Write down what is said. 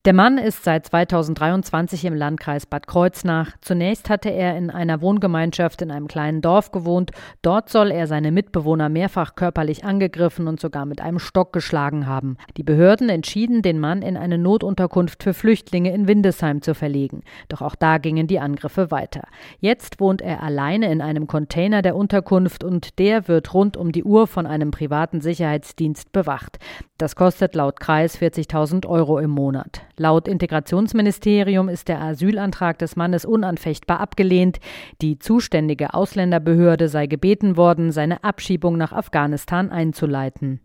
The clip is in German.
Der Mann ist seit 2023 im Landkreis Bad Kreuznach. Zunächst hatte er in einer Wohngemeinschaft in einem kleinen Dorf gewohnt. Dort soll er seine Mitbewohner mehrfach körperlich angegriffen und sogar mit einem Stock geschlagen haben. Die Behörden entschieden, den Mann in eine Notunterkunft für Flüchtlinge in Windesheim zu verlegen. Doch auch da gingen die Angriffe weiter. Jetzt wohnt er alleine in einem Container der Unterkunft und der wird rund um die Uhr von einem privaten Sicherheitsdienst bewacht. Das kostet laut Kreis 40.000 € im Monat. Laut Integrationsministerium ist der Asylantrag des Mannes unanfechtbar abgelehnt. Die zuständige Ausländerbehörde sei gebeten worden, seine Abschiebung nach Afghanistan einzuleiten.